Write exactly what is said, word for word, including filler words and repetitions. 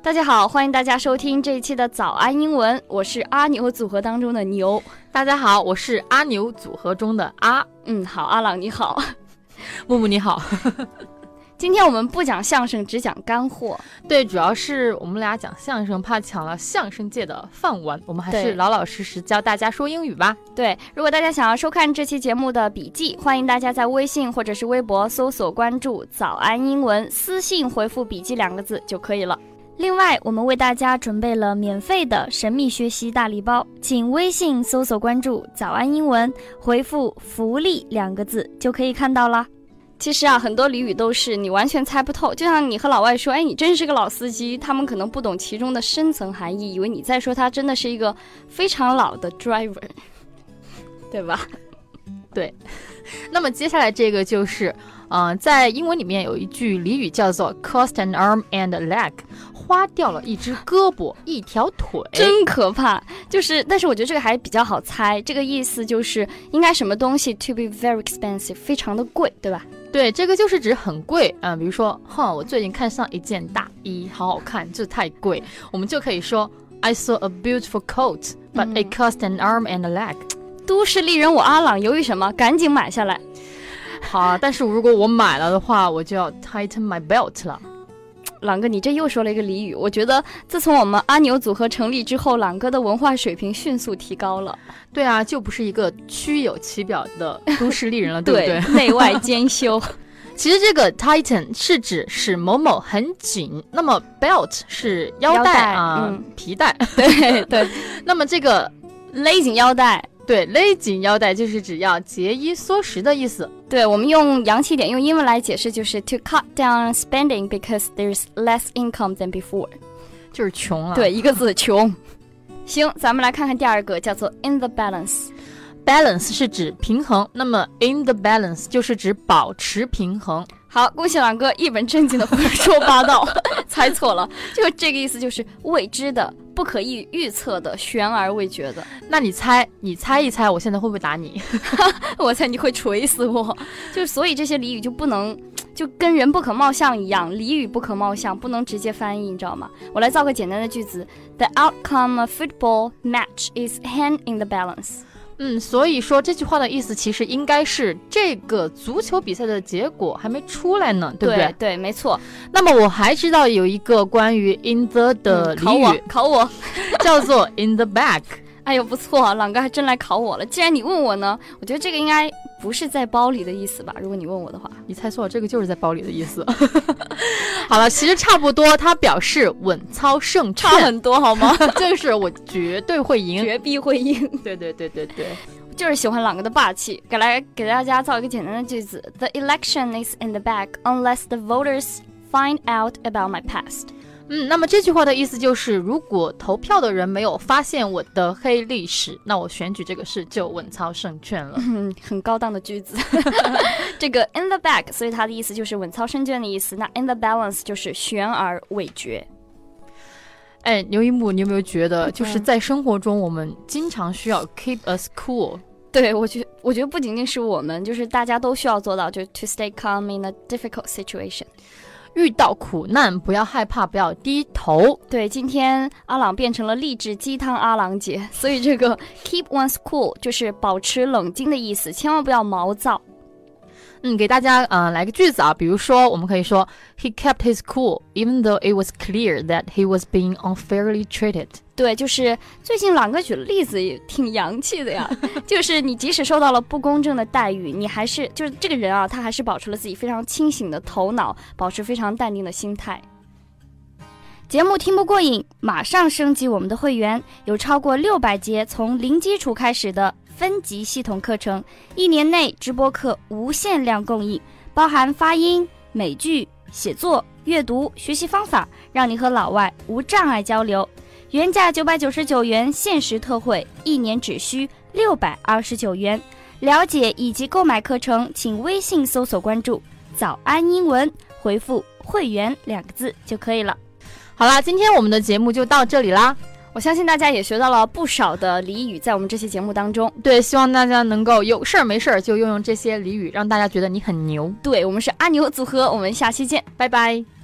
大家好，欢迎大家收听这一期的早安英文，我是阿牛组合当中的牛。 大家好，我是阿牛组合中的阿。 嗯，好，阿朗你好。 木木你好。 今天我们不讲相声，只讲干货。 对，主要是我们俩讲相声，怕抢了相声界的饭碗，我们还是老老实实教大家说英语吧。 对，如果大家想要收看这期节目的笔记，欢迎大家在微信或者是微博搜索关注早安英文，私信回复笔记两个字就可以了。另外，我们为大家准备了免费的神秘学习大礼包，请微信搜索关注早安英文，回复福利两个字就可以看到了。其实啊，很多俚语都是你完全猜不透，就像你和老外说，哎，你真是个老司机，他们可能不懂其中的深层含义，以为你在说他真的是一个非常老的 driver， 对吧？ 对。那么接下来这个就是，呃，在英文里面有一句俚语叫做 cost an arm and a leg， 花掉了一只胳膊一条腿， 真可怕。就是，但是我觉得这个还比较好猜，这个意思就是应该什么东西 to be very expensive， 非常的贵，对吧？ 对，这个就是指很贵啊、呃。比如说，哼，我最近看上一件大衣，好好看，这太贵，我们就可以说 I saw a beautiful coat, but、嗯、it cost an arm and a leg。 都市丽人我阿朗犹豫什么？赶紧买下来。 好啊，但是如果我买了的话，我就要 tighten my belt 了。 朗哥，你这又说了一个俚语。我觉得自从我们阿牛组合成立之后，朗哥的文化水平迅速提高了。 对啊，就不是一个虚有其表的都市丽人了，对不对？ 对，内外兼修。 其实这个 tighten 是指使某某很紧，那么 belt 是腰带, 腰带啊、嗯，皮带。 对对。 那么这个勒紧腰带。 对，勒紧腰带就是指要节衣缩食的意思。 对，我们用洋气点，用英文来解释就是 to cut down spending because there's less income than before， 就是穷了。 对，一个字，穷。行，咱们来看看第二个，叫做 in the balance。balance 是指平衡，那么 in the balance 就是指保持平衡。 好，恭喜朗哥一本正经的胡说八道，猜错了，就这个意思，就是未知的、不可以预测的、悬而未决的。 那你猜，你猜一猜，我现在会不会打你？ 我猜你会锤死我。就所以这些俚语就不能，就跟人不可貌相一样，俚语不可貌相，不能直接翻译，你知道吗？我来造个简单的句子 ：The outcome of football match is hand in the balance。 嗯，所以说这句话的意思其实应该是这个足球比赛的结果还没出来呢，对不对？ 对对，没错。 那么我还知道有一个关于 in the 的俚语， 嗯、考我，考我叫做 in the back。 哎呦，不错，朗哥还真来考我了。既然你问我呢，我觉得这个应该不是在包里的意思吧？如果你问我的话， 你猜错了，这个就是在包里的意思。好了，其实差不多，它表示稳操胜券， 差很多好吗？ 就是我绝对会赢， 绝必会赢。 对对对对对， 就是喜欢朗哥的霸气。给来给大家造一个简单的句子 ：The election is in the bag unless the voters find out about my past。 嗯，那么这句话的意思就是，如果投票的人没有发现我的黑历史，那我选举这个事就稳操胜券了。 嗯，很高档的句子。这个 in the bag， 所以它的意思就是稳操胜券的意思。那 in the balance 就是悬而未决。 哎，刘一木，你有没有觉得，就是在生活中我们经常需要 keep us cool？、嗯、 对，我觉我觉得不仅仅是我们，就是大家都需要做到，就 to stay calm in a difficult situation。 遇到苦难不要害怕，不要低头。 对，今天阿朗变成了励志鸡汤阿朗姐，所以这个 keep one's cool 就是保持冷静的意思，千万不要毛躁。 嗯，给大家呃来个句子啊，比如说我们可以说 He kept his cool even though it was clear that he was being unfairly treated。 对，就是最近朗哥举的例子也挺洋气的呀，就是你即使受到了不公正的待遇，你还是就是这个人啊，他还是保持了自己非常清醒的头脑，保持非常淡定的心态。节目听不过瘾，马上升级我们的会员，有超过六百节从零基础开始的分级系统课程，一年内直播课无限量供应，包含发音、美句、写作、阅读、学习方法，让你和老外无障碍交流。原价九百九十九元，限时特惠，一年只需六百二十九元。了解以及购买课程，请微信搜索关注早安英文，回复会员两个字就可以了。 好啦，今天我们的节目就到这里啦。 我相信大家也学到了不少的俚语在我们这期节目当中。 对，希望大家能够有事儿没事儿就用用这些俚语，让大家觉得你很牛。 对，我们是阿牛组合，我们下期见， 拜拜。